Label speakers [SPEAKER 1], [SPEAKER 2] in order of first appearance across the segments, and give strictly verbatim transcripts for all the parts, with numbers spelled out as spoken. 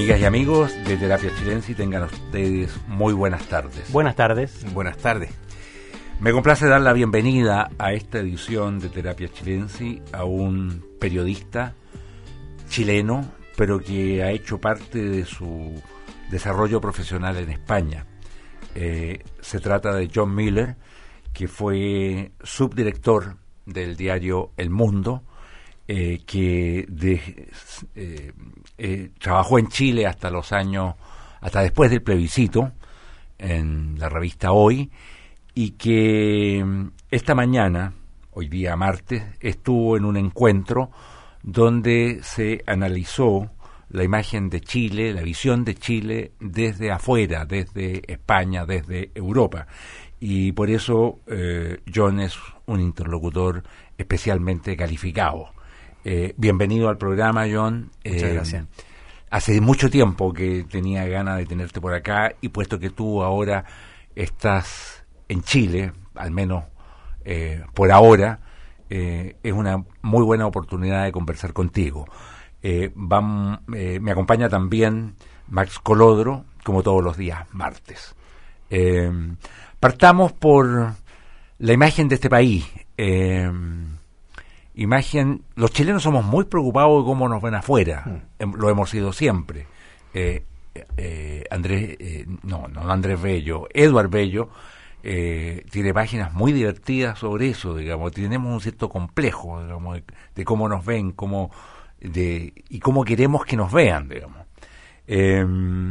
[SPEAKER 1] Amigas y amigos de Terapia Chilense, tengan ustedes muy buenas tardes.
[SPEAKER 2] Buenas tardes.
[SPEAKER 3] Buenas tardes.
[SPEAKER 1] Me complace dar la bienvenida a esta edición de Terapia Chilense a un periodista chileno, pero que ha hecho parte de su desarrollo profesional en España. Eh, se trata de John Miller, que fue subdirector del diario El Mundo, eh, que de, eh, eh, trabajó en Chile hasta los años, hasta después del plebiscito, en la revista Hoy, y que esta mañana, hoy día martes, estuvo en un encuentro donde se analizó la imagen de Chile, la visión de Chile desde afuera, desde España, desde Europa. Y por eso eh, John es un interlocutor especialmente calificado. Eh, bienvenido al programa, John.
[SPEAKER 3] Muchas eh, gracias.
[SPEAKER 1] Hace mucho tiempo que tenía ganas de tenerte por acá, y puesto que tú ahora estás en Chile, al menos eh, por ahora, eh, es una muy buena oportunidad de conversar contigo. Eh, van, eh, me acompaña también Max Colodro, como todos los días martes. Eh, partamos por la imagen de este país. Eh, imagen, los chilenos somos muy preocupados de cómo nos ven afuera. Mm. Lo hemos sido siempre. Eh, eh, Andrés, eh, no, no Andrés Bello, Eduard Bello eh, tiene páginas muy divertidas sobre eso, digamos. Tenemos un cierto complejo, digamos, de, de cómo nos ven, cómo de y cómo queremos que nos vean, digamos. Eh,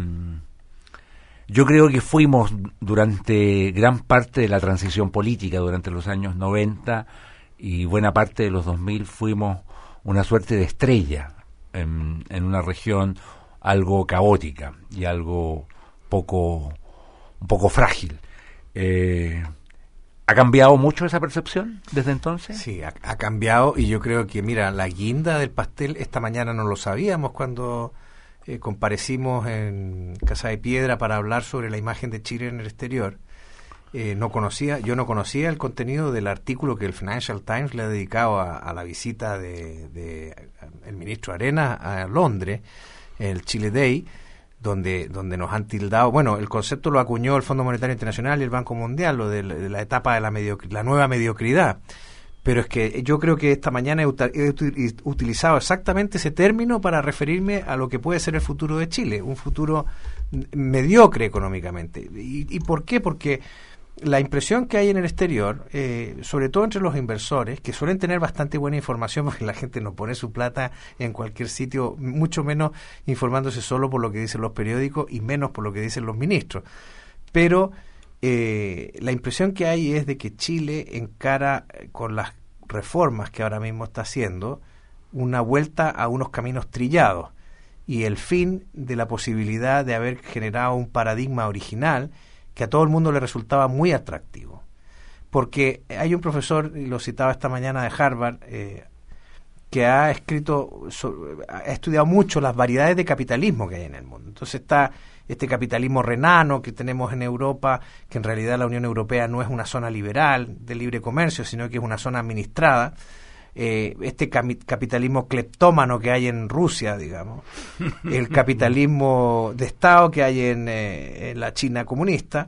[SPEAKER 1] yo creo que fuimos durante gran parte de la transición política, durante los años noventa y buena parte de los dos mil, fuimos una suerte de estrella en, en una región algo caótica y algo poco un poco frágil. Eh, ¿Ha cambiado mucho esa percepción desde entonces?
[SPEAKER 3] Sí, ha, ha cambiado, y yo creo que, mira, la guinda del pastel, esta mañana no lo sabíamos cuando eh, comparecimos en Casa de Piedra para hablar sobre la imagen de Chile en el exterior. Eh, no conocía, yo no conocía el contenido del artículo que el Financial Times le ha dedicado a, a la visita de, de el ministro Arenas a Londres, el Chile Day, donde donde nos han tildado, bueno, el concepto lo acuñó el Fondo Monetario Internacional y el Banco Mundial, lo de la, de la etapa de la, mediocr- la nueva mediocridad, pero es que yo creo que esta mañana he, uta- he util- utilizado exactamente ese término para referirme a lo que puede ser el futuro de Chile, un futuro mediocre económicamente. ¿Y, y por qué? Porque la impresión que hay en el exterior, eh, sobre todo entre los inversores, que suelen tener bastante buena información, porque la gente no pone su plata en cualquier sitio, mucho menos informándose solo por lo que dicen los periódicos y menos por lo que dicen los ministros. Pero eh, la impresión que hay es de que Chile encara, con las reformas que ahora mismo está haciendo, una vuelta a unos caminos trillados y el fin de la posibilidad de haber generado un paradigma original que a todo el mundo le resultaba muy atractivo. Porque hay un profesor, y lo citaba esta mañana, de Harvard, eh, que ha escrito, so, ha estudiado mucho las variedades de capitalismo que hay en el mundo. Entonces está este capitalismo renano que tenemos en Europa, que en realidad la Unión Europea no es una zona liberal de libre comercio, sino que es una zona administrada. Eh, este cam- capitalismo cleptómano que hay en Rusia, digamos, el capitalismo de Estado que hay en, eh, en la China comunista,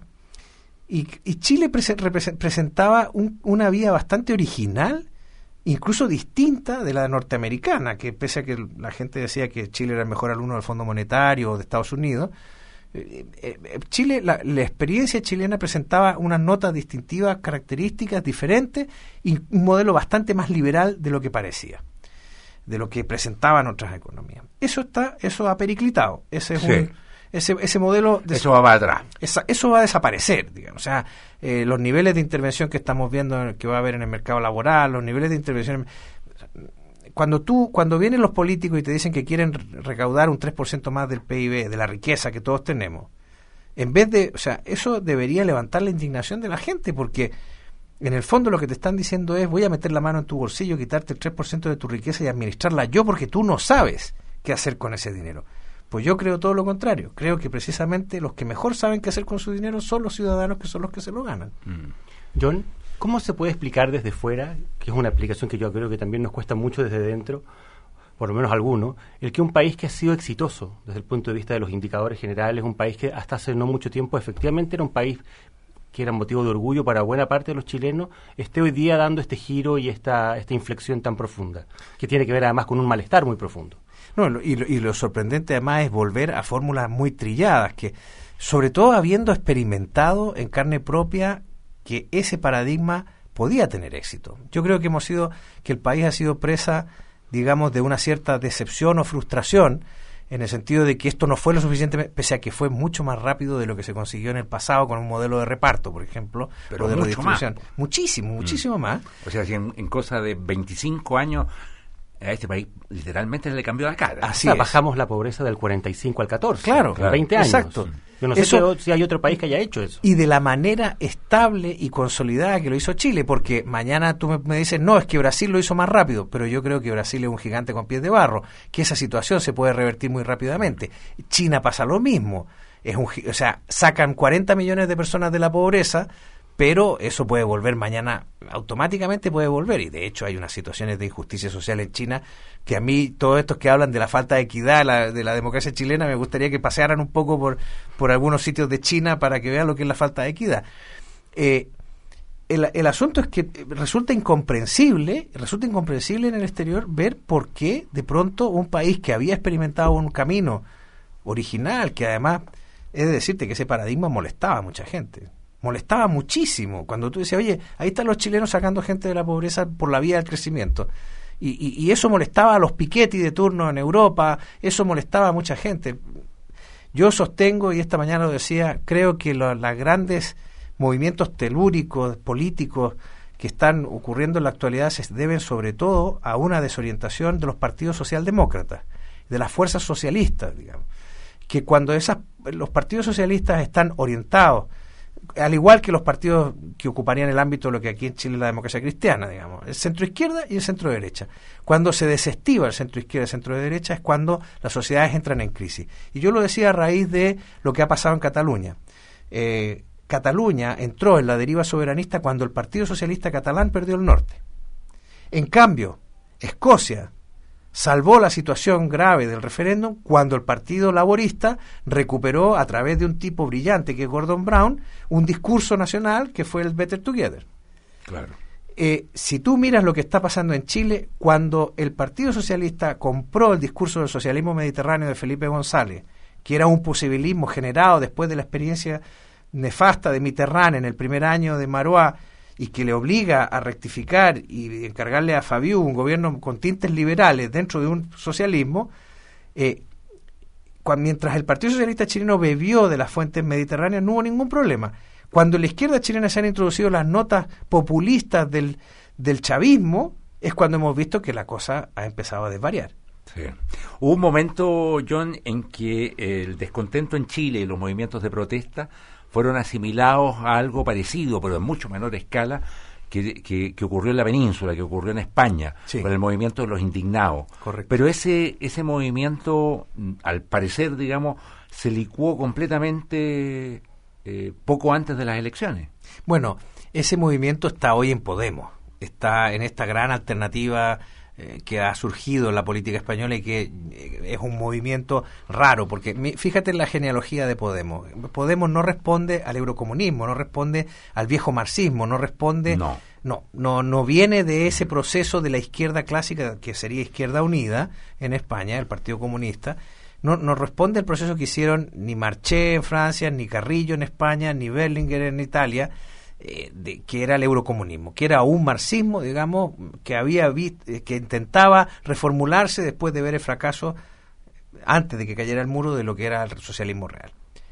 [SPEAKER 3] y, y Chile prese- repre- presentaba un, una vía bastante original, incluso distinta de la norteamericana, que pese a que la gente decía que Chile era el mejor alumno del Fondo Monetario o de Estados Unidos, eh, eh, Chile, la, la experiencia chilena presentaba unas notas distintivas, características diferentes y un modelo bastante más liberal de lo que parecía, de lo que presentaban otras economías. Eso está, eso ha periclitado. Ese es
[SPEAKER 1] Sí.
[SPEAKER 3] un, ese, ese modelo de,
[SPEAKER 1] eso va para atrás.
[SPEAKER 3] Esa, eso va a desaparecer, digamos. O sea, eh, los niveles de intervención que estamos viendo que va a haber en el mercado laboral, los niveles de intervención. Cuando tú, cuando vienen los políticos y te dicen que quieren recaudar un tres por ciento más del P I B, de la riqueza que todos tenemos, en vez de, o sea, eso debería levantar la indignación de la gente, porque en el fondo lo que te están diciendo es: voy a meter la mano en tu bolsillo, quitarte el tres por ciento de tu riqueza y administrarla yo, porque tú no sabes qué hacer con ese dinero. Pues yo creo todo lo contrario. Creo que precisamente los que mejor saben qué hacer con su dinero son los ciudadanos, que son los que se lo ganan.
[SPEAKER 2] Mm. John, ¿cómo se puede explicar desde fuera, que es una explicación que yo creo que también nos cuesta mucho desde dentro, por lo menos algunos, el que un país que ha sido exitoso desde el punto de vista de los indicadores generales, un país que hasta hace no mucho tiempo efectivamente era un país que era motivo de orgullo para buena parte de los chilenos, esté hoy día dando este giro y esta, esta inflexión tan profunda, que tiene que ver además con un malestar muy profundo.
[SPEAKER 3] No, y, lo, y lo sorprendente además es volver a fórmulas muy trilladas, que sobre todo habiendo experimentado en carne propia que ese paradigma podía tener éxito. Yo creo que hemos sido, que el país ha sido presa, digamos, de una cierta decepción o frustración, en el sentido de que esto no fue lo suficiente, pese a que fue mucho más rápido de lo que se consiguió en el pasado con un modelo de reparto, por ejemplo,
[SPEAKER 1] pero
[SPEAKER 3] modelo
[SPEAKER 1] mucho
[SPEAKER 3] de distribución.
[SPEAKER 1] Más.
[SPEAKER 3] Muchísimo, muchísimo mm. más.
[SPEAKER 1] O sea, si en, en cosa de veinticinco años a este país literalmente le cambió la cara.
[SPEAKER 2] Así o sea, bajamos la pobreza del cuarenta y cinco al catorce.
[SPEAKER 3] Claro, claro,
[SPEAKER 2] veinte años.
[SPEAKER 3] Exacto.
[SPEAKER 2] Yo no sé
[SPEAKER 3] eso,
[SPEAKER 2] que, si hay otro país que haya hecho eso.
[SPEAKER 3] Y de la manera estable y consolidada que lo hizo Chile, porque mañana tú me, me dices, no, es que Brasil lo hizo más rápido, pero yo creo que Brasil es un gigante con pies de barro, que esa situación se puede revertir muy rápidamente. China pasa lo mismo. Es un, o sea, sacan cuarenta millones de personas de la pobreza, pero eso puede volver mañana, automáticamente puede volver, y de hecho hay unas situaciones de injusticia social en China que a mí, todos estos que hablan de la falta de equidad la, de la democracia chilena, me gustaría que pasearan un poco por, por algunos sitios de China para que vean lo que es la falta de equidad. Eh, el, el asunto es que resulta incomprensible, resulta incomprensible en el exterior ver por qué de pronto un país que había experimentado un camino original, que además, he de decirte que ese paradigma molestaba a mucha gente. Molestaba muchísimo cuando tú decías, oye, ahí están los chilenos sacando gente de la pobreza por la vía del crecimiento. Y, y, y eso molestaba a los Piketty de turno en Europa, eso molestaba a mucha gente. Yo sostengo, y esta mañana lo decía, creo que los grandes movimientos telúricos, políticos, que están ocurriendo en la actualidad se deben sobre todo a una desorientación de los partidos socialdemócratas, de las fuerzas socialistas, digamos. Que cuando esas, los partidos socialistas están orientados, al igual que los partidos que ocuparían el ámbito de lo que aquí en Chile es la democracia cristiana, digamos, el centro izquierda y el centro derecha. Cuando se desestiva el centro izquierda y el centro de derecha es cuando las sociedades entran en crisis. Y yo lo decía a raíz de lo que ha pasado en Cataluña. Eh, Cataluña entró en la deriva soberanista cuando el Partido Socialista Catalán perdió el norte. En cambio, Escocia salvó la situación grave del referéndum cuando el Partido Laborista recuperó, a través de un tipo brillante que es Gordon Brown, un discurso nacional que fue el Better Together.
[SPEAKER 1] Claro.
[SPEAKER 3] Eh, si tú miras lo que está pasando en Chile, cuando el Partido Socialista compró el discurso del socialismo mediterráneo de Felipe González, que era un posibilismo generado después de la experiencia nefasta de Mitterrand en el primer año de Marois, y que le obliga a rectificar y encargarle a Fabiú un gobierno con tintes liberales dentro de un socialismo, eh, cuando, mientras el Partido Socialista chileno bebió de las fuentes mediterráneas, no hubo ningún problema. Cuando en la izquierda chilena se han introducido las notas populistas del, del chavismo, es cuando hemos visto que la cosa ha empezado a desvariar.
[SPEAKER 1] Sí. Hubo un momento, John, en que el descontento en Chile y los movimientos de protesta fueron asimilados a algo parecido, pero en mucho menor escala, que, que, que ocurrió en la península, que ocurrió en España, sí, con el movimiento de los indignados.
[SPEAKER 3] Correcto.
[SPEAKER 1] Pero ese ese movimiento, al parecer, digamos, se licuó completamente eh, poco antes de las elecciones.
[SPEAKER 3] Bueno, ese movimiento está hoy en Podemos, está en esta gran alternativa eh, que ha surgido en la política española y que eh, es un movimiento raro, porque mi, fíjate en la genealogía de Podemos. Podemos no responde al eurocomunismo, no responde al viejo marxismo, no responde...
[SPEAKER 1] No.
[SPEAKER 3] No, no, no viene de ese proceso de la izquierda clásica, que sería Izquierda Unida en España, el Partido Comunista. No, no responde al proceso que hicieron ni Marché en Francia, ni Carrillo en España, ni Berlinguer en Italia, eh, de, que era el eurocomunismo, que era un marxismo, digamos, que había visto, eh, que intentaba reformularse después de ver el fracaso, antes de que cayera el muro, de lo que era el socialismo real.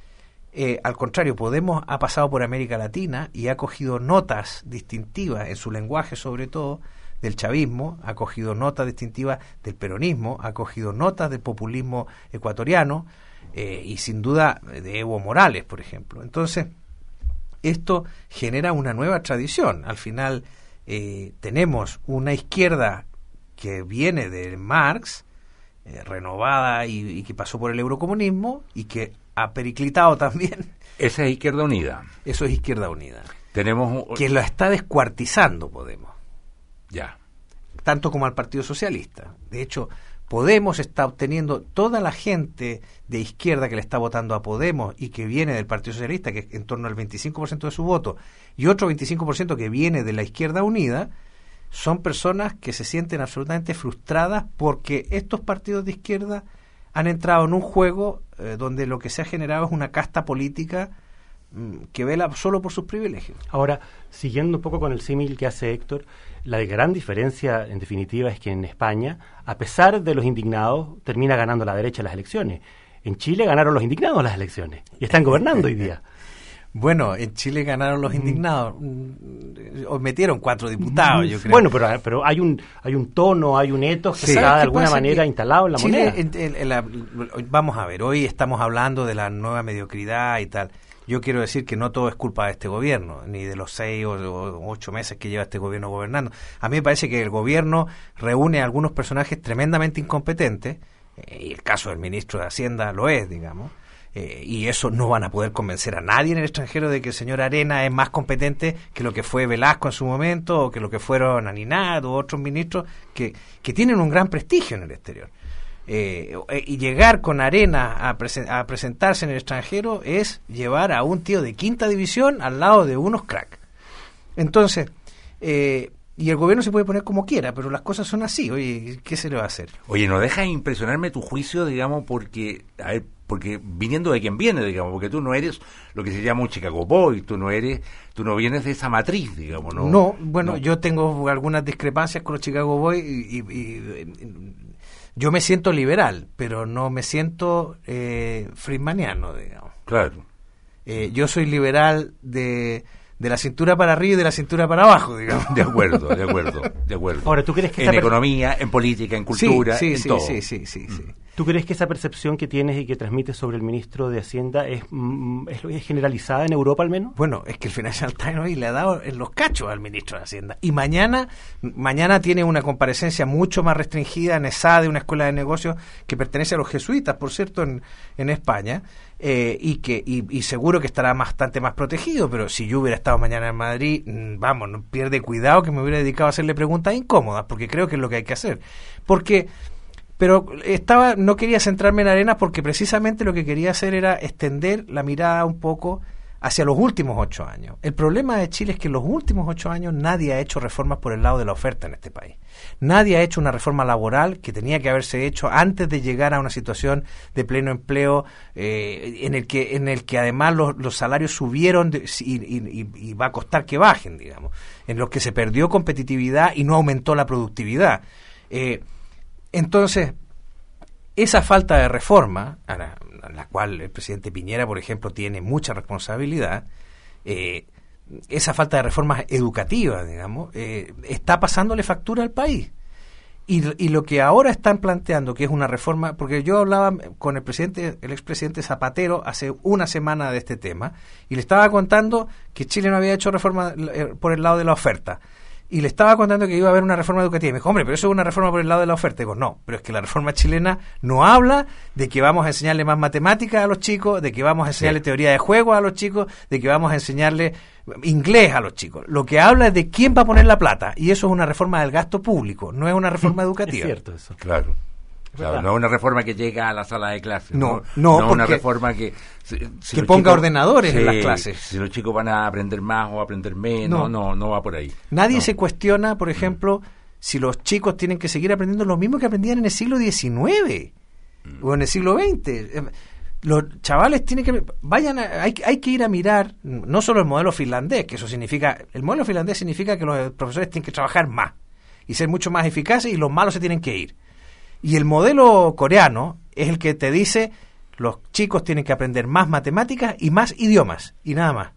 [SPEAKER 3] Eh, al contrario, Podemos ha pasado por América Latina y ha cogido notas distintivas en su lenguaje, sobre todo del chavismo, ha cogido notas distintivas del peronismo, ha cogido notas del populismo ecuatoriano eh, y sin duda de Evo Morales, por ejemplo. Entonces, esto genera una nueva tradición. Al final eh, tenemos una izquierda que viene de Marx, eh, renovada y, y que pasó por el eurocomunismo y que ha periclitado también.
[SPEAKER 1] Esa es Izquierda Unida.
[SPEAKER 3] Eso es Izquierda Unida.
[SPEAKER 1] Tenemos
[SPEAKER 3] que lo está descuartizando Podemos.
[SPEAKER 1] Ya.
[SPEAKER 3] Tanto como al Partido Socialista. De hecho, Podemos está obteniendo toda la gente de izquierda que le está votando a Podemos y que viene del Partido Socialista, que es en torno al veinticinco por ciento de su voto, y otro veinticinco por ciento que viene de la Izquierda Unida, son personas que se sienten absolutamente frustradas porque estos partidos de izquierda han entrado en un juego eh, donde lo que se ha generado es una casta política mmm, que vela solo por sus privilegios.
[SPEAKER 2] Ahora, siguiendo un poco con el símil que hace Héctor, la gran diferencia, en definitiva, es que en España, a pesar de los indignados, termina ganando la derecha las elecciones. En Chile ganaron los indignados las elecciones y están gobernando hoy día.
[SPEAKER 3] Bueno, en Chile ganaron los indignados, o metieron cuatro diputados, yo creo.
[SPEAKER 2] Bueno, pero, pero hay un hay un tono, hay un etos que
[SPEAKER 3] Sí.
[SPEAKER 2] está de alguna
[SPEAKER 3] pasa?
[SPEAKER 2] manera
[SPEAKER 3] Que
[SPEAKER 2] instalado en la
[SPEAKER 3] Chile,
[SPEAKER 2] moneda.
[SPEAKER 3] en- en- en la- vamos a ver, hoy estamos hablando de la nueva mediocridad y tal. Yo quiero decir que no todo es culpa de este gobierno, ni de los seis o, o ocho meses que lleva este gobierno gobernando. A mí me parece que el gobierno reúne a algunos personajes tremendamente incompetentes, eh, y el caso del ministro de Hacienda lo es, digamos, eh, y eso no van a poder convencer a nadie en el extranjero de que el señor Arena es más competente que lo que fue Velasco en su momento, o que lo que fueron Aninat u otros ministros que, que tienen un gran prestigio en el exterior. Eh, y llegar con Arena a, presen- a presentarse en el extranjero es llevar a un tío de quinta división al lado de unos crack. Entonces, eh, y el gobierno se puede poner como quiera, pero las cosas son así. Oye, ¿qué se le va a hacer?
[SPEAKER 1] Oye, no deja de impresionarme tu juicio, digamos, porque, a ver, porque viniendo de quien viene, digamos, porque tú no eres lo que se llama un Chicago Boy, tú no eres, tú no vienes de esa matriz, digamos, ¿no?
[SPEAKER 3] No, bueno,
[SPEAKER 1] no.
[SPEAKER 3] yo tengo algunas discrepancias con los Chicago Boys y, y- y- y- yo me siento liberal, pero no me siento eh, friedmaniano, digamos.
[SPEAKER 1] Claro.
[SPEAKER 3] Eh, yo soy liberal de, de la cintura para arriba y de la cintura para abajo, digamos.
[SPEAKER 1] De acuerdo, de acuerdo, de acuerdo.
[SPEAKER 2] Ahora, ¿tú crees que
[SPEAKER 1] en
[SPEAKER 2] esta per-
[SPEAKER 1] economía, en política, en cultura,
[SPEAKER 3] sí,
[SPEAKER 1] en
[SPEAKER 3] sí,
[SPEAKER 1] todo.
[SPEAKER 3] sí, sí, sí, sí.
[SPEAKER 2] ¿Tú crees que esa percepción que tienes y que transmites sobre el ministro de Hacienda es, mm, es, es generalizada en Europa al menos?
[SPEAKER 3] Bueno, es que el Financial Times hoy le ha dado en los cachos al ministro de Hacienda. Y mañana mañana tiene una comparecencia mucho más restringida en ESADE, una escuela de negocios que pertenece a los jesuitas, por cierto, en, en España, eh, y que y, y seguro que estará bastante más protegido. Pero si yo hubiera estado mañana en Madrid, mm, vamos, no pierde cuidado que me hubiera dedicado a hacerle preguntas incómodas, porque creo que es lo que hay que hacer. Porque... Pero estaba no quería centrarme en Arenas porque precisamente lo que quería hacer era extender la mirada un poco hacia los últimos ocho años. El problema de Chile es que en los últimos ocho años nadie ha hecho reformas por el lado de la oferta en este país. Nadie ha hecho una reforma laboral que tenía que haberse hecho antes de llegar a una situación de pleno empleo eh, en el que en el que además los, los salarios subieron de, y, y, y va a costar que bajen, digamos, en los que se perdió competitividad y no aumentó la productividad. Eh, Entonces, esa falta de reforma, a la, a la cual el presidente Piñera, por ejemplo, tiene mucha responsabilidad, eh, esa falta de reformas educativas, digamos, eh, está pasándole factura al país. Y, y lo que ahora están planteando, que es una reforma, porque yo hablaba con el presidente, el expresidente Zapatero hace una semana de este tema, y le estaba contando que Chile no había hecho reforma eh, por el lado de la oferta. Y le estaba contando que iba a haber una reforma educativa. Y me dijo, hombre, pero eso es una reforma por el lado de la oferta. Y digo, no, pero es que la reforma chilena no habla de que vamos a enseñarle más matemáticas a los chicos, de que vamos a enseñarle sí. teoría de juego a los chicos, de que vamos a enseñarle inglés a los chicos. Lo que habla es de quién va a poner la plata. Y eso es una reforma del gasto público, no es una reforma educativa.
[SPEAKER 2] Es cierto eso.
[SPEAKER 1] Claro. Claro, no es una reforma que llega a la sala de clases.
[SPEAKER 3] No,
[SPEAKER 1] no,
[SPEAKER 3] no,
[SPEAKER 1] no una reforma que
[SPEAKER 3] si, si que ponga chicos, ordenadores sí, en las clases.
[SPEAKER 1] Si los chicos van a aprender más o aprender menos, no, no, no va por ahí.
[SPEAKER 3] Nadie
[SPEAKER 1] no.
[SPEAKER 3] se cuestiona, por ejemplo, mm. si los chicos tienen que seguir aprendiendo lo mismo que aprendían en el siglo diecinueve mm. o en el siglo veinte. Los chavales tienen que vayan a, hay, hay que ir a mirar no solo el modelo finlandés, que eso significa, el modelo finlandés significa que los profesores tienen que trabajar más y ser mucho más eficaces y los malos se tienen que ir. Y el modelo coreano es el que te dice los chicos tienen que aprender más matemáticas y más idiomas, y nada más.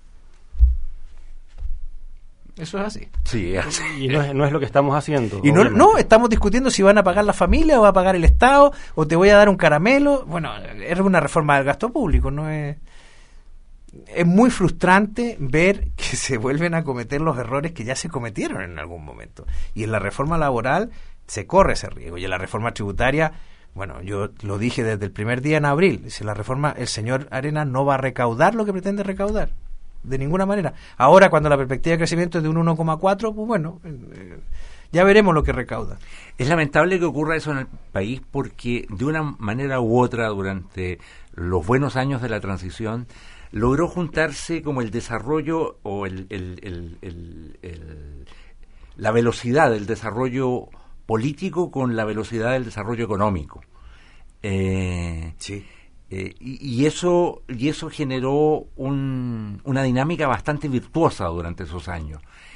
[SPEAKER 3] Eso es así.
[SPEAKER 1] Sí, es así.
[SPEAKER 2] Y no es, no es lo que estamos haciendo.
[SPEAKER 3] Y no, no, estamos discutiendo si van a pagar la familia o va a pagar el Estado, o te voy a dar un caramelo. Bueno, es una reforma del gasto público, no es... Es muy frustrante ver que se vuelven a cometer los errores que ya se cometieron en algún momento. Y en la reforma laboral se corre ese riesgo. Y en la reforma tributaria, bueno, yo lo dije desde el primer día en abril, dice la reforma, el señor Arena no va a recaudar lo que pretende recaudar, de ninguna manera. Ahora, cuando la perspectiva de crecimiento es de un uno coma cuatro, pues bueno, eh, Ya veremos lo que recauda.
[SPEAKER 1] Es lamentable que ocurra eso en el país porque de una manera u otra durante los buenos años de la transición logró juntarse como el desarrollo o el, el, el, el, el, la velocidad del desarrollo político con la velocidad del desarrollo económico. Eh,
[SPEAKER 3] sí.
[SPEAKER 1] Eh, y, y eso y eso generó un, una dinámica bastante virtuosa durante esos años.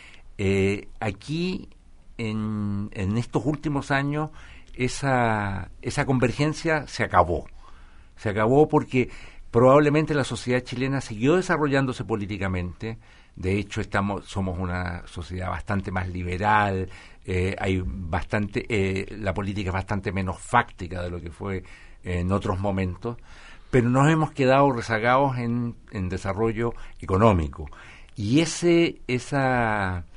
[SPEAKER 1] Eh, aquí, en, en estos últimos años, esa, esa convergencia se acabó. Se acabó porque probablemente la sociedad chilena siguió desarrollándose políticamente. De hecho, estamos somos una sociedad bastante más liberal. Eh, hay bastante eh, la política es bastante menos fáctica de lo que fue en otros momentos, pero nos hemos quedado rezagados en, en desarrollo económico. Y ese esa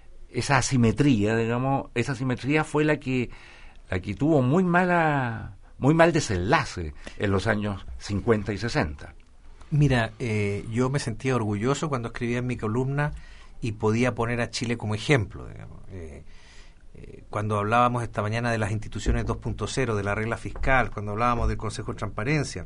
[SPEAKER 1] esa asimetría, digamos, esa asimetría fue la que la que tuvo muy mala muy mal desenlace en los años cincuenta y sesenta.
[SPEAKER 3] Mira, eh, yo me sentía orgulloso cuando escribía en mi columna y podía poner a Chile como ejemplo, digamos. Eh, eh, cuando hablábamos esta mañana de las instituciones dos punto cero, de la regla fiscal, cuando hablábamos del Consejo de Transparencia,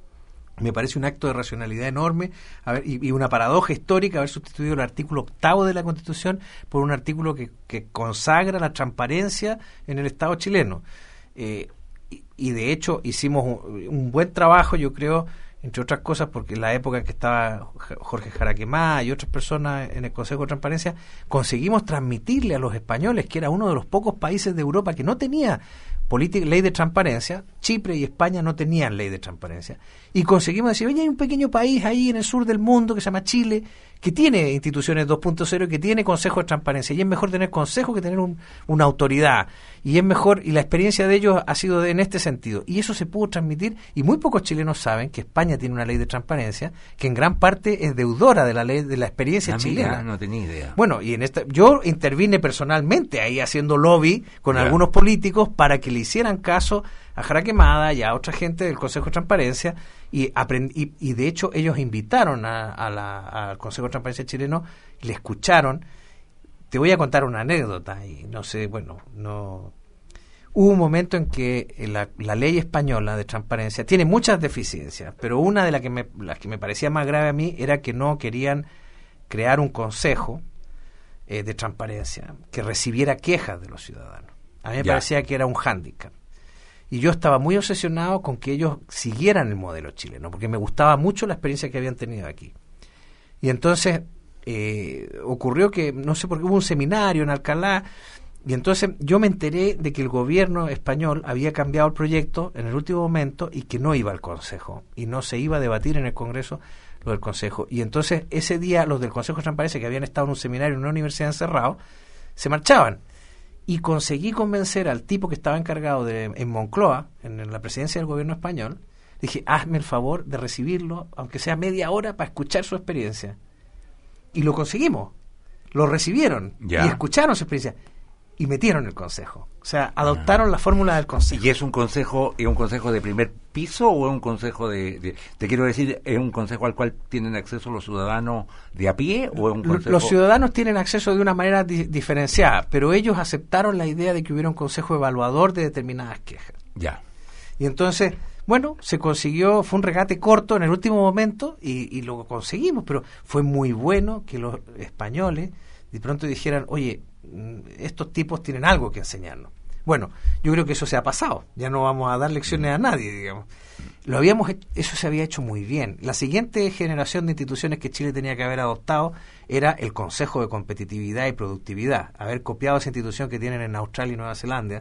[SPEAKER 3] me parece un acto de racionalidad enorme haber, y, y una paradoja histórica haber sustituido el artículo octavo de la Constitución por un artículo que, que consagra la transparencia en el Estado chileno. Eh, y, y de hecho hicimos un, un buen trabajo, yo creo, entre otras cosas, porque en la época en que estaba Jorge Jaraquemá y otras personas en el Consejo de Transparencia, conseguimos transmitirle a los españoles que era uno de los pocos países de Europa que no tenía política, ley de transparencia. Chipre y España no tenían ley de transparencia. Y conseguimos decir, oye, hay un pequeño país ahí en el sur del mundo que se llama Chile, que tiene instituciones dos punto cero y que tiene consejo de transparencia. Y es mejor tener consejo que tener un, una autoridad. Y es mejor, y la experiencia de ellos ha sido de, en este sentido. Y eso se pudo transmitir, y muy pocos chilenos saben que España tiene una ley de transparencia que en gran parte es deudora de la ley de la experiencia
[SPEAKER 1] no,
[SPEAKER 3] chilena.
[SPEAKER 1] Mira, no tenía idea.
[SPEAKER 3] Bueno, y en esta, yo intervine personalmente ahí haciendo lobby con
[SPEAKER 1] ya.
[SPEAKER 3] algunos políticos para que le hicieran caso a Jaraquemada y a otra gente del Consejo de Transparencia y, aprend- y, y de hecho ellos invitaron a, a la, al Consejo de Transparencia chileno, le escucharon. Te voy a contar una anécdota y no sé, bueno, no hubo un momento en que la, la ley española de transparencia tiene muchas deficiencias, pero una de las que me, las que me parecía más grave a mí era que no querían crear un consejo eh, de transparencia que recibiera quejas de los ciudadanos. A mí me
[SPEAKER 1] Ya.
[SPEAKER 3] parecía que era un hándicap. Y yo estaba muy obsesionado con que ellos siguieran el modelo chileno, porque me gustaba mucho la experiencia que habían tenido aquí. Y entonces eh, ocurrió que, no sé por qué, hubo un seminario en Alcalá, y entonces yo me enteré de que el gobierno español había cambiado el proyecto en el último momento y que no iba al Consejo, y no se iba a debatir en el Congreso lo del Consejo. Y entonces ese día los del Consejo de Transparencia, que habían estado en un seminario en una universidad encerrado, se marchaban. Y conseguí convencer al tipo que estaba encargado de, en Moncloa, en, en la presidencia del gobierno español, dije, hazme el favor de recibirlo, aunque sea media hora, para escuchar su experiencia. Y lo conseguimos. Lo recibieron
[SPEAKER 1] Ya.
[SPEAKER 3] y escucharon su experiencia. Y metieron el consejo. O sea, adoptaron ah. la fórmula del consejo.
[SPEAKER 1] ¿Y es un consejo es un consejo de primer piso o es un consejo de, de... Te quiero decir, ¿es un consejo al cual tienen acceso los ciudadanos de a pie o es un consejo...?
[SPEAKER 3] Los ciudadanos tienen acceso de una manera di- diferenciada, pero ellos aceptaron la idea de que hubiera un consejo evaluador de determinadas quejas.
[SPEAKER 1] Ya.
[SPEAKER 3] Y entonces, bueno, se consiguió, fue un regate corto en el último momento y, y lo conseguimos, pero fue muy bueno que los españoles de pronto dijeran, oye, estos tipos tienen algo que enseñarnos. Bueno, yo creo que eso se ha pasado, ya no vamos a dar lecciones a nadie, digamos. Lo habíamos hecho, eso se había hecho muy bien. La siguiente generación de instituciones que Chile tenía que haber adoptado era el Consejo de Competitividad y Productividad, haber copiado esa institución que tienen en Australia y Nueva Zelanda,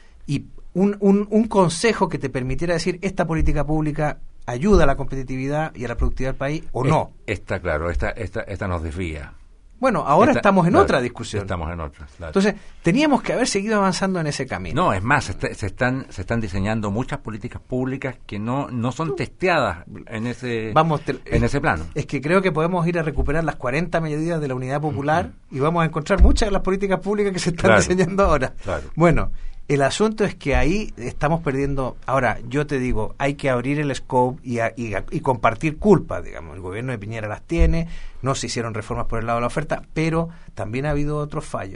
[SPEAKER 3] y un, un, un consejo que te permitiera decir, esta política pública ayuda a la competitividad y a la productividad del país o no.
[SPEAKER 1] Está claro, esta, esta, esta nos desvía.
[SPEAKER 3] Bueno, ahora
[SPEAKER 1] Esta,
[SPEAKER 3] estamos en
[SPEAKER 1] claro,
[SPEAKER 3] otra discusión.
[SPEAKER 1] Estamos en otra, claro.
[SPEAKER 3] Entonces, teníamos que haber seguido avanzando en ese camino.
[SPEAKER 1] No, es más, se, está, se están se están diseñando muchas políticas públicas que no no son testeadas en ese
[SPEAKER 3] vamos te,
[SPEAKER 1] en
[SPEAKER 3] es,
[SPEAKER 1] ese plano.
[SPEAKER 3] Es que creo que podemos ir a recuperar las cuarenta medidas de la Unidad Popular uh-huh. y vamos a encontrar muchas de las políticas públicas que se están
[SPEAKER 1] claro,
[SPEAKER 3] diseñando ahora.
[SPEAKER 1] Claro.
[SPEAKER 3] Bueno, el asunto es que ahí estamos perdiendo. Ahora, yo te digo, hay que abrir el scope y, a, y, a, y compartir culpas, digamos. El gobierno de Piñera las tiene, no se hicieron reformas por el lado de la oferta, pero también ha habido otros fallos.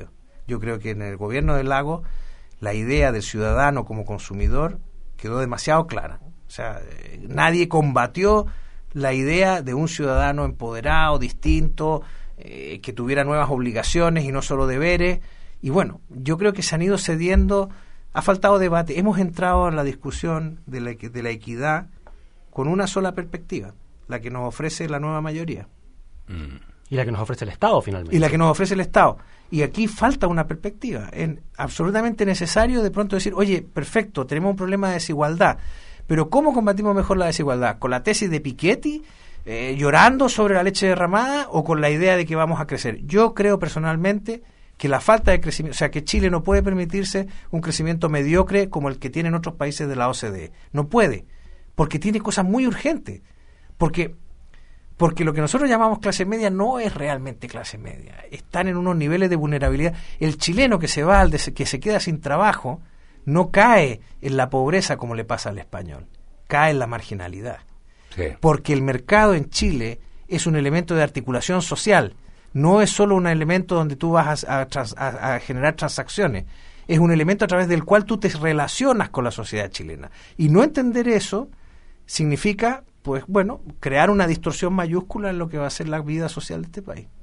[SPEAKER 3] Yo creo que en el gobierno de Lagos la idea del ciudadano como consumidor quedó demasiado clara. O sea, eh, nadie combatió la idea de un ciudadano empoderado, distinto, eh, que tuviera nuevas obligaciones y no solo deberes. Y bueno, yo creo que se han ido cediendo, ha faltado debate. Hemos entrado en la discusión de la, de la equidad con una sola perspectiva, la que nos ofrece la nueva mayoría.
[SPEAKER 2] Mm. Y la que nos ofrece el Estado, finalmente.
[SPEAKER 3] Y la que nos ofrece el Estado. Y aquí falta una perspectiva. Es absolutamente necesario de pronto decir, oye, perfecto, tenemos un problema de desigualdad, pero ¿cómo combatimos mejor la desigualdad? ¿Con la tesis de Piketty, eh, llorando sobre la leche derramada, o con la idea de que vamos a crecer? Yo creo personalmente que la falta de crecimiento, o sea, que Chile no puede permitirse un crecimiento mediocre como el que tienen otros países de la O C D E. No puede, porque tiene cosas muy urgentes. Porque... Porque lo que nosotros llamamos clase media no es realmente clase media. Están en unos niveles de vulnerabilidad. El chileno que se va, al des- que se queda sin trabajo, no cae en la pobreza como le pasa al español. Cae en la marginalidad.
[SPEAKER 1] Sí.
[SPEAKER 3] Porque el mercado en Chile es un elemento de articulación social. No es solo un elemento donde tú vas a, a, trans- a, a generar transacciones. Es un elemento a través del cual tú te relacionas con la sociedad chilena. Y no entender eso significa... pues bueno, crear una distorsión mayúscula en lo que va a ser la vida social de este país.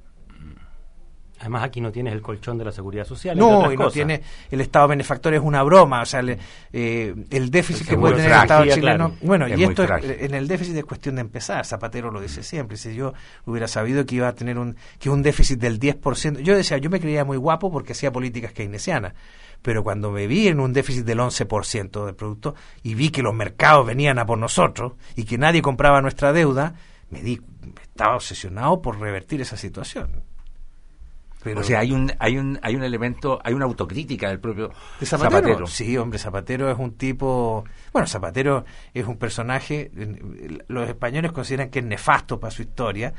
[SPEAKER 2] Además, aquí no tienes el colchón de la seguridad social.
[SPEAKER 3] No, y no tiene, el Estado benefactor es una broma, o sea, le, eh, el déficit
[SPEAKER 1] el
[SPEAKER 3] que puede tener el Estado chileno,
[SPEAKER 2] claro,
[SPEAKER 3] bueno,
[SPEAKER 1] es
[SPEAKER 3] y esto es, en el déficit es cuestión de empezar. Zapatero lo dice siempre, si yo hubiera sabido que iba a tener un, que un déficit del diez por ciento, yo decía, yo me creía muy guapo porque hacía políticas keynesianas, pero cuando me vi en un déficit del once por ciento del producto y vi que los mercados venían a por nosotros y que nadie compraba nuestra deuda, me di, estaba obsesionado por revertir esa situación.
[SPEAKER 1] Pero, o sea, hay un hay un hay un elemento, hay una autocrítica del propio
[SPEAKER 3] ¿de Zapatero?
[SPEAKER 1] Zapatero.
[SPEAKER 3] Sí, hombre, Zapatero es un tipo... Bueno, Zapatero es un personaje... Los españoles consideran que es nefasto para su historia,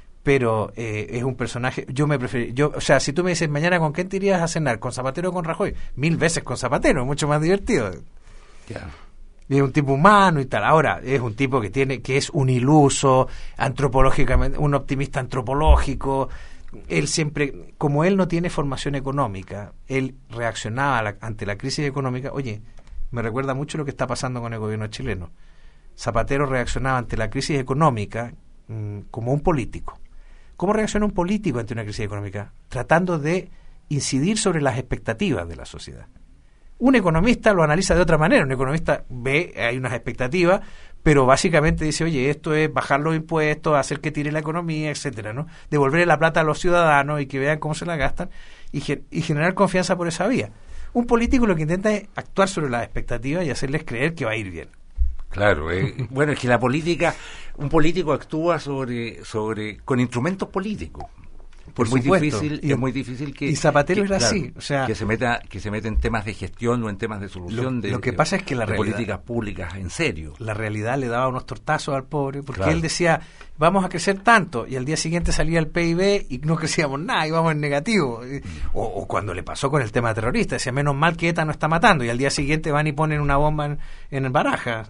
[SPEAKER 3] pero eh, es un personaje... Yo me prefiero... Yo, o sea, si tú me dices, mañana ¿con quién te irías a cenar? ¿Con Zapatero o con Rajoy? Mil veces con Zapatero, mucho más divertido.
[SPEAKER 1] Yeah.
[SPEAKER 3] Es un tipo humano y tal. Ahora, es un tipo que tiene que es un iluso, antropológicamente, un optimista antropológico... Él siempre, como él no tiene formación económica, él reaccionaba a la, ante la crisis económica. Oye, me recuerda mucho lo que está pasando con el gobierno chileno. Zapatero reaccionaba ante la crisis económica mmm, como un político. ¿Cómo reacciona un político ante una crisis económica? Tratando de incidir sobre las expectativas de la sociedad. Un economista lo analiza de otra manera. Un economista ve, hay unas expectativas, pero básicamente dice, oye, esto es bajar los impuestos, hacer que tire la economía, etcétera, ¿no? Devolverle la plata a los ciudadanos y que vean cómo se la gastan y, ge- y generar confianza por esa vía. Un político lo que intenta es actuar sobre las expectativas y hacerles creer que va a ir bien.
[SPEAKER 1] Claro, eh, bueno, es que la política, un político actúa sobre sobre con instrumentos políticos.
[SPEAKER 3] Por
[SPEAKER 1] es muy
[SPEAKER 3] supuesto.
[SPEAKER 1] difícil,
[SPEAKER 3] y,
[SPEAKER 1] es muy difícil que
[SPEAKER 3] y Zapatero
[SPEAKER 1] que,
[SPEAKER 3] era
[SPEAKER 1] claro,
[SPEAKER 3] así, o sea,
[SPEAKER 1] que se meta que se meta en temas de gestión o en temas de solución
[SPEAKER 3] lo,
[SPEAKER 1] de
[SPEAKER 3] lo que
[SPEAKER 1] de,
[SPEAKER 3] pasa es que la
[SPEAKER 1] de
[SPEAKER 3] realidad,
[SPEAKER 1] políticas públicas en serio.
[SPEAKER 3] La realidad le daba unos tortazos al pobre, porque
[SPEAKER 1] Claro.
[SPEAKER 3] él decía, vamos a crecer tanto, y al día siguiente salía el P I B y no crecíamos nada, íbamos en negativo. O, o cuando le pasó con el tema terrorista, decía, menos mal que ETA no está matando, y al día siguiente van y ponen una bomba en, en Barajas.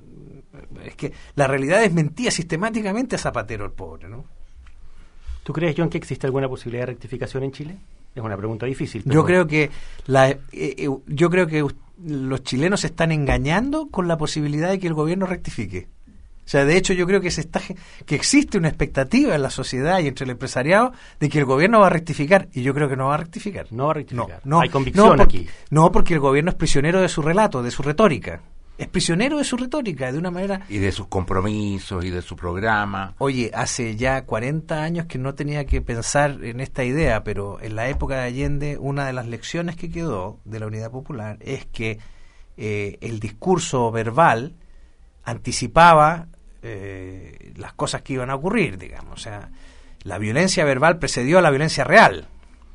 [SPEAKER 3] Es que la realidad desmentía sistemáticamente a Zapatero, el pobre, ¿no?
[SPEAKER 2] ¿Tú crees, John, que existe alguna posibilidad de rectificación en Chile? Es una pregunta difícil. Pero...
[SPEAKER 3] Yo creo que la, eh, eh, yo creo que los chilenos se están engañando con la posibilidad de que el gobierno rectifique. O sea, de hecho, yo creo que se está que existe una expectativa en la sociedad y entre el empresariado de que el gobierno va a rectificar, y yo creo que no va a rectificar.
[SPEAKER 2] No va a rectificar.
[SPEAKER 3] No, no,
[SPEAKER 2] hay convicción
[SPEAKER 3] no porque,
[SPEAKER 2] aquí.
[SPEAKER 3] No, porque el gobierno es prisionero de su relato, de su retórica. Es prisionero de su retórica, de una manera...
[SPEAKER 1] Y de sus compromisos y de su programa.
[SPEAKER 3] Oye, hace ya cuarenta años que no tenía que pensar en esta idea, pero en la época de Allende, una de las lecciones que quedó de la Unidad Popular es que eh, el discurso verbal anticipaba eh, las cosas que iban a ocurrir, digamos. O sea, la violencia verbal precedió a la violencia real.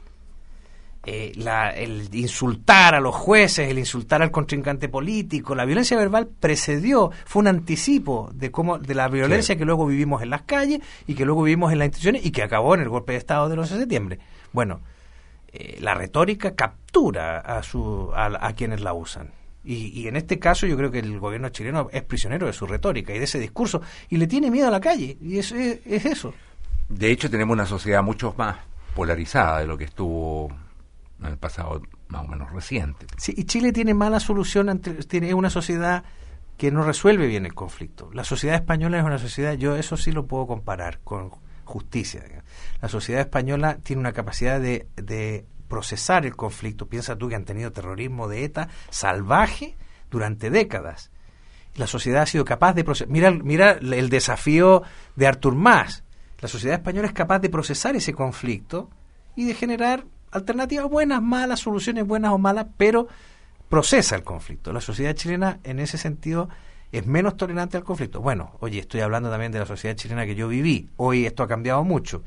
[SPEAKER 3] Eh, la, el insultar a los jueces, el insultar al contrincante político, la violencia verbal precedió, fue un anticipo de cómo de la violencia sí. que luego vivimos en las calles y que luego vivimos en las instituciones y que acabó en el golpe de Estado del once de septiembre. Bueno, eh, la retórica captura a, su, a, a quienes la usan. Y, y en este caso yo creo que el gobierno chileno es prisionero de su retórica y de ese discurso y le tiene miedo a la calle, y es, es, es eso.
[SPEAKER 1] De hecho, tenemos una sociedad mucho más polarizada de lo que estuvo en el pasado más o menos reciente.
[SPEAKER 3] Sí, y Chile tiene mala solución, ante, tiene una sociedad que no resuelve bien el conflicto. La sociedad española es una sociedad, yo eso sí lo puedo comparar con justicia. La sociedad española tiene una capacidad de, de procesar el conflicto. Piensa tú que han tenido terrorismo de ETA salvaje durante décadas. La sociedad ha sido capaz de procesar. Mira, mira el desafío de Artur Mas. La sociedad española es capaz de procesar ese conflicto y de generar alternativas buenas, malas, soluciones buenas o malas, pero procesa el conflicto. La sociedad chilena, en ese sentido, es menos tolerante al conflicto. Bueno, oye, estoy hablando también de la sociedad chilena que yo viví. Hoy esto ha cambiado mucho.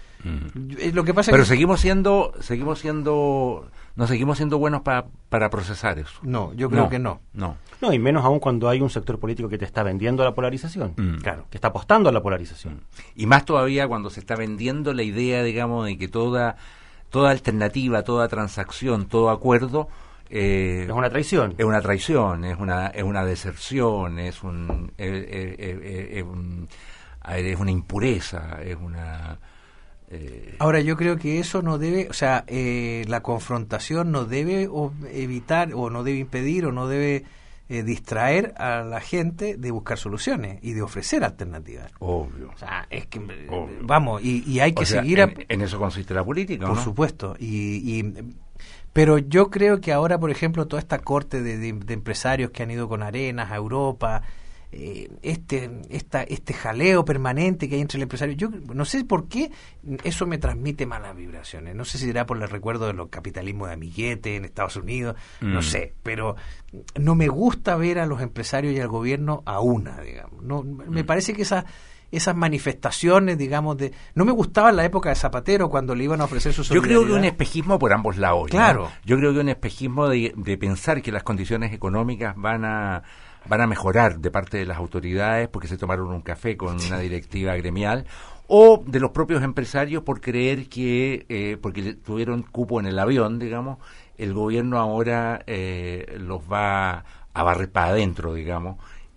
[SPEAKER 3] Mm. Lo que pasa
[SPEAKER 1] Pero
[SPEAKER 3] es que
[SPEAKER 1] seguimos siendo, seguimos siendo, no seguimos siendo buenos pa, para procesar eso.
[SPEAKER 3] No, yo creo
[SPEAKER 1] no,
[SPEAKER 3] que no.
[SPEAKER 1] No.
[SPEAKER 2] No, y menos aún cuando hay un sector político que te está vendiendo la polarización.
[SPEAKER 1] Mm.
[SPEAKER 2] Claro, que está apostando a la polarización.
[SPEAKER 1] Y más todavía cuando se está vendiendo la idea, digamos, de que toda, toda alternativa, toda transacción, todo acuerdo Eh,
[SPEAKER 2] es una traición.
[SPEAKER 1] Es una traición, es una es una deserción, es un es, es, es, es, un, es una impureza, es una...
[SPEAKER 3] Eh... Ahora, yo creo que eso no debe, o sea, eh, la confrontación no debe o evitar, o no debe impedir, o no debe eh, distraer a la gente de buscar soluciones y de ofrecer alternativas.
[SPEAKER 1] Obvio.
[SPEAKER 3] O sea, es que,
[SPEAKER 1] Obvio.
[SPEAKER 3] vamos, y, y hay que
[SPEAKER 1] o sea,
[SPEAKER 3] seguir... A...
[SPEAKER 1] En, en eso consiste la política,
[SPEAKER 3] Por
[SPEAKER 1] ¿no?
[SPEAKER 3] supuesto, y... y pero yo creo que ahora, por ejemplo, toda esta corte de, de, de empresarios que han ido con Arenas a Europa, eh, este esta, este jaleo permanente que hay entre el empresario, yo no sé por qué eso me transmite malas vibraciones. No sé si será por el recuerdo de los capitalismos de amiguete en Estados Unidos, mm. no sé, pero no me gusta ver a los empresarios y al gobierno a una, digamos. No, mm. Me parece que esa... esas manifestaciones, digamos, de... No me gustaba en la época de Zapatero cuando le iban a ofrecer su solidaridad.
[SPEAKER 1] Yo creo que un espejismo por ambos lados.
[SPEAKER 3] Claro.
[SPEAKER 1] ¿no? Yo creo que un espejismo de, de pensar que las condiciones económicas van a van a mejorar de parte de las autoridades porque se tomaron un café con una directiva gremial, o de los propios empresarios por creer que, eh, porque tuvieron cupo en el avión, digamos, el gobierno ahora eh, los va a barrer para adentro, digamos,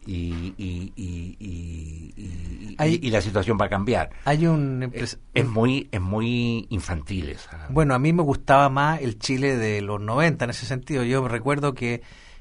[SPEAKER 1] Y, y, y, y, y,
[SPEAKER 3] hay,
[SPEAKER 1] y la situación va a cambiar.
[SPEAKER 3] Hay un empres-
[SPEAKER 1] es, es muy es muy infantil esa.
[SPEAKER 3] Bueno, a mí me gustaba más el Chile de los noventa en ese sentido. Yo recuerdo que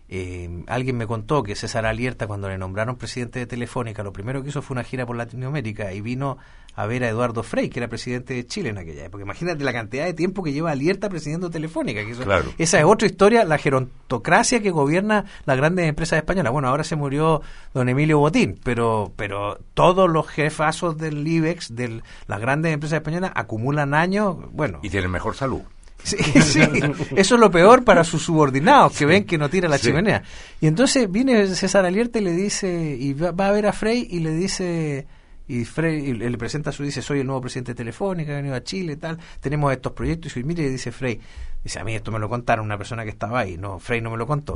[SPEAKER 3] eh, alguien me contó que César Alierta, cuando le nombraron presidente de Telefónica, lo primero que hizo fue una gira por Latinoamérica y vino a ver a Eduardo Frei, que era presidente de Chile en aquella época. Imagínate la cantidad de tiempo que lleva Alierta presidiendo Telefónica. Que eso,
[SPEAKER 1] claro.
[SPEAKER 3] Esa es otra historia, la gerontocracia que gobierna las grandes empresas españolas. Bueno, ahora se murió don Emilio Botín, pero pero todos los jefazos del IBEX, de las grandes empresas españolas, acumulan años, bueno...
[SPEAKER 1] Y tienen mejor salud.
[SPEAKER 3] Sí, sí, eso es lo peor para sus subordinados, que ven que no tira la sí. chimenea. Y entonces viene César Alierta y le dice, y va, va a ver a Frei y le dice... Y Frei y le presenta a su, dice, soy el nuevo presidente de Telefónica, he venido a Chile, tal, tenemos estos proyectos, y mire, dice Frei, dice, a mí esto me lo contaron una persona que estaba ahí, no, Frei no me lo contó.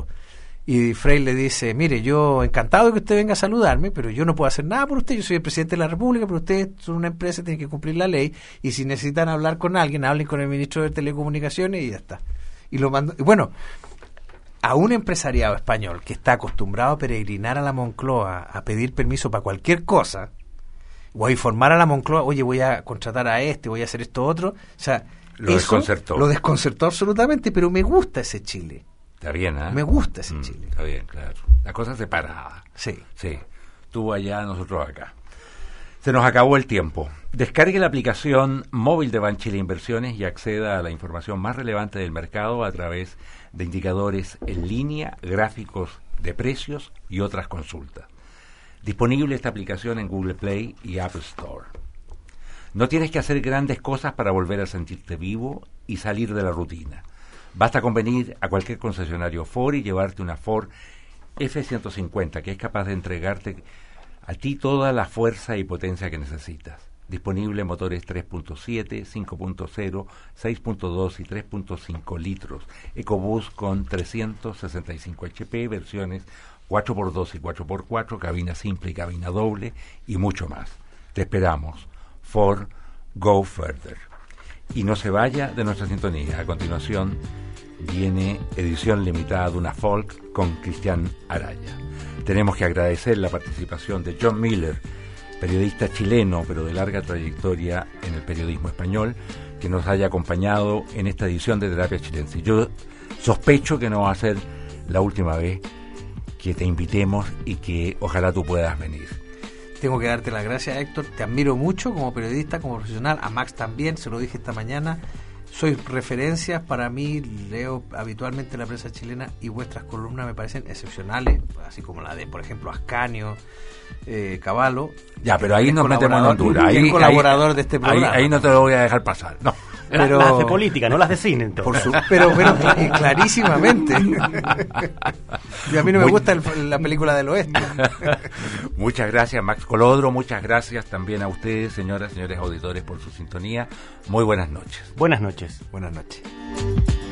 [SPEAKER 3] Y Frei le dice, mire, yo encantado de que usted venga a saludarme, pero yo no puedo hacer nada por usted, yo soy el presidente de la República, pero ustedes son una empresa, tienen que cumplir la ley, y si necesitan hablar con alguien, hablen con el ministro de Telecomunicaciones y ya está. Y lo mandó, y bueno, a un empresariado español que está acostumbrado a peregrinar a la Moncloa a pedir permiso para cualquier cosa, o a informar a la Moncloa, oye, voy a contratar a este, voy a hacer esto otro, o sea,
[SPEAKER 1] lo
[SPEAKER 3] eso
[SPEAKER 1] desconcertó.
[SPEAKER 3] Lo desconcertó absolutamente, pero me gusta ese Chile.
[SPEAKER 1] Está bien, ¿eh?
[SPEAKER 3] Me gusta ese
[SPEAKER 1] mm,
[SPEAKER 3] Chile.
[SPEAKER 1] Está bien, claro. La cosa separada.
[SPEAKER 3] Sí.
[SPEAKER 1] Sí. Tú allá, nosotros acá. Se nos acabó el tiempo. Descargue la aplicación móvil de Banchile Inversiones y acceda a la información más relevante del mercado a través de indicadores en línea, gráficos de precios y otras consultas. Disponible esta aplicación en Google Play y App Store. No tienes que hacer grandes cosas para volver a sentirte vivo y salir de la rutina. Basta con venir a cualquier concesionario Ford y llevarte una Ford F ciento cincuenta que es capaz de entregarte a ti toda la fuerza y potencia que necesitas. Disponible en motores tres punto siete, cinco punto cero, seis punto dos y tres punto cinco litros. EcoBoost con trescientos sesenta y cinco H P, versiones cuatro por dos y cuatro por cuatro, cabina simple y cabina doble y mucho más. Te esperamos. Ford, go further. Y no se vaya de nuestra sintonía. A continuación viene edición limitada de una folk con Cristian Araya. Tenemos que agradecer la participación de John Miller, periodista chileno, pero de larga trayectoria en el periodismo español, que nos haya acompañado en esta edición de Terapia Chilensis. Yo sospecho que no va a ser la última vez que te invitemos y que ojalá tú puedas venir.
[SPEAKER 3] Tengo que darte las gracias, Héctor. Te admiro mucho como periodista, como profesional. A Max también, se lo dije esta mañana. Soy referencias para mí, leo habitualmente la prensa chilena y vuestras columnas me parecen excepcionales, así como la de, por ejemplo, Ascanio, eh, Cavallo.
[SPEAKER 1] Ya, pero ahí nos metemos en Honduras.
[SPEAKER 3] Ahí,
[SPEAKER 1] ahí,
[SPEAKER 3] colaborador
[SPEAKER 1] ahí,
[SPEAKER 3] de este programa.
[SPEAKER 1] Ahí, ahí no te lo voy a dejar pasar, no.
[SPEAKER 2] Pero, las de política, no las de cine, entonces.
[SPEAKER 3] Por su, pero, pero clar, clarísimamente. Y a mí no me Muy, gusta el, la película del oeste.
[SPEAKER 1] Muchas gracias, Max Colodro. Muchas gracias también a ustedes, señoras y señores auditores, por su sintonía. Muy buenas noches.
[SPEAKER 2] Buenas noches.
[SPEAKER 3] Buenas noches.